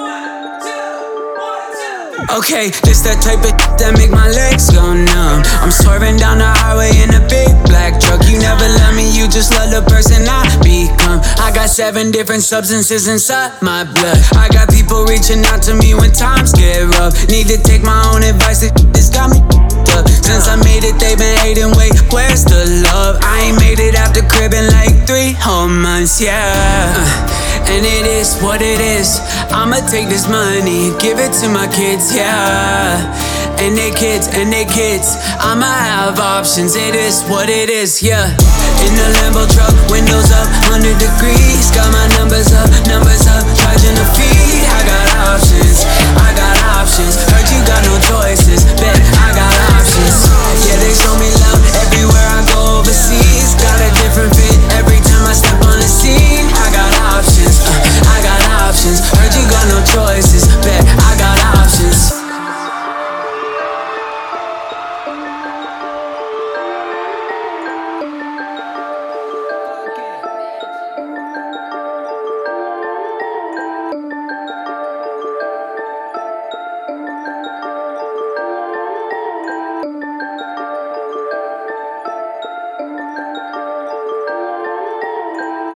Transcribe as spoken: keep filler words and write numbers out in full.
Okay, this that type of that make my legs go numb. I'm swerving down the highway in a big black truck. You never love me, you just love the person I become. I got seven different substances inside my blood. I got people reaching out to me when times get rough. Need to take my own advice, this got me up. Since I made it, they been hating, wait, where's the love? I ain't made it out the crib in like three whole months, yeah. uh, And it is what it is. I'ma take this money, give it to my kids, yeah. And they kids, and they kids, I'ma have options, it is what it is, yeah. In the Lambo truck, windows up, one hundred degrees. Got my numbers up, numbers up, charging the fee. I got